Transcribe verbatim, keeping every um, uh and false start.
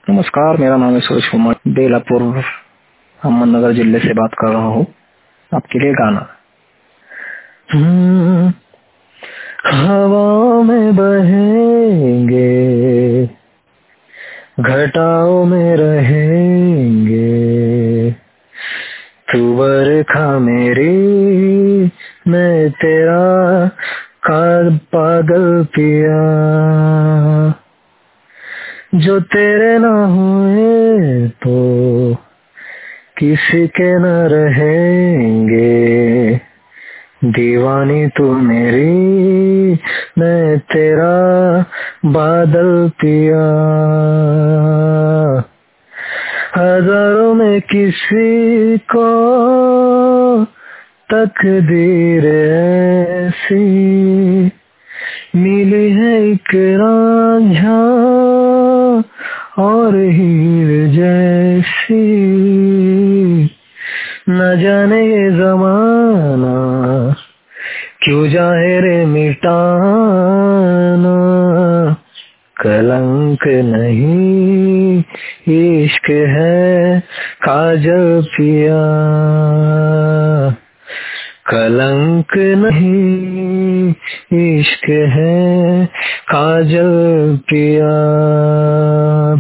नमस्कार, मेरा नाम है सूरज कुमार, बेलापुर अहमदनगर जिले से बात कर रहा हूँ। आपके लिए गाना। हम्म, हवाओं में बहेंगे, घटाओं में रहेंगे, तू बरखा मेरी, मैं तेरा कार पागल पिया, जो तेरे ना हुए तो किसी के न रहेंगे, दीवानी तू मेरी, मैं तेरा बादल पिया, हजारों में किसी को तकदीर ऐसी मिली है, एक रांझा और हीर जैसी, न जाने ये जमाना क्यों जाहिर मिटाना, कलंक नहीं इश्क है काजल पिया, कलंक नहीं इश्क है काजल पिया।